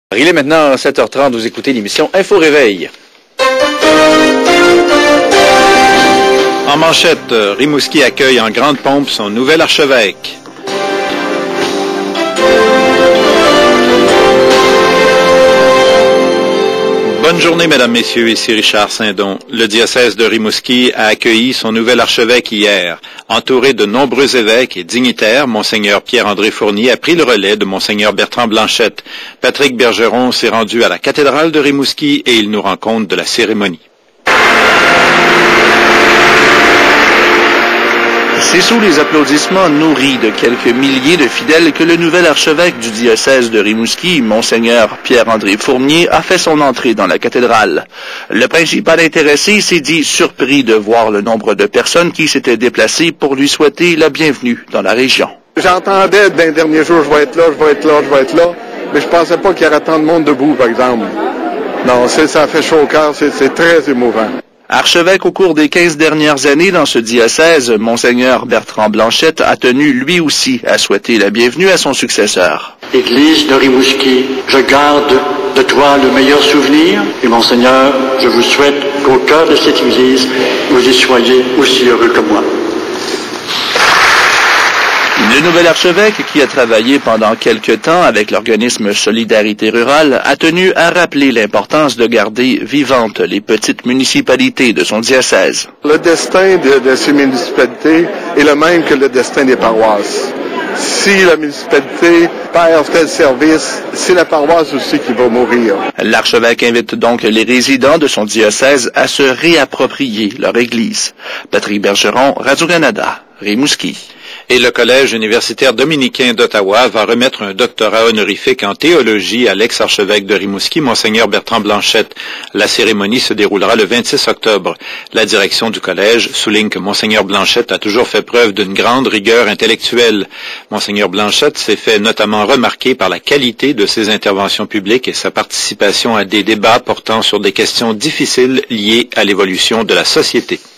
Il est maintenant 7h30, vous écoutez l'émission Info Réveil. En manchette, Rimouski accueille en grande pompe son nouvel archevêque. Bonne journée, mesdames, messieurs, ici Richard Saint-Don. Le diocèse de Rimouski a accueilli son nouvel archevêque hier. Entouré de nombreux évêques et dignitaires, Monseigneur Pierre-André Fournier a pris le relais de Monseigneur Bertrand Blanchette. Patrick Bergeron s'est rendu à la cathédrale de Rimouski et il nous rend compte de la cérémonie. C'est sous les applaudissements nourris de quelques milliers de fidèles que le nouvel archevêque du diocèse de Rimouski, Monseigneur Pierre-André Fournier, a fait son entrée dans la cathédrale. Le principal intéressé s'est dit surpris de voir le nombre de personnes qui s'étaient déplacées pour lui souhaiter la bienvenue dans la région. J'entendais dans les derniers jours, je vais être là, mais je pensais pas qu'il y aurait tant de monde debout, par exemple. Non, ça fait chaud au cœur, c'est très émouvant. Archevêque au cours des 15 dernières années dans ce diocèse, Monseigneur Bertrand Blanchette a tenu lui aussi à souhaiter la bienvenue à son successeur. Église de Rimouski, je garde de toi le meilleur souvenir et Monseigneur, je vous souhaite qu'au cœur de cette Église, vous y soyez aussi heureux que moi. Le nouvel archevêque, qui a travaillé pendant quelque temps avec l'organisme Solidarité Rurale, a tenu à rappeler l'importance de garder vivantes les petites municipalités de son diocèse. Le destin de ces municipalités est le même que le destin des paroisses. Si la municipalité perd tel service, c'est la paroisse aussi qui va mourir. L'archevêque invite donc les résidents de son diocèse à se réapproprier leur église. Patrick Bergeron, Radio-Canada, Rimouski. Et le Collège universitaire dominicain d'Ottawa va remettre un doctorat honorifique en théologie à l'ex-archevêque de Rimouski, Monseigneur Bertrand Blanchette. La cérémonie se déroulera le 26 octobre. La direction du collège souligne que Monseigneur Blanchette a toujours fait preuve d'une grande rigueur intellectuelle. Monseigneur Blanchette s'est fait notamment remarquer par la qualité de ses interventions publiques et sa participation à des débats portant sur des questions difficiles liées à l'évolution de la société.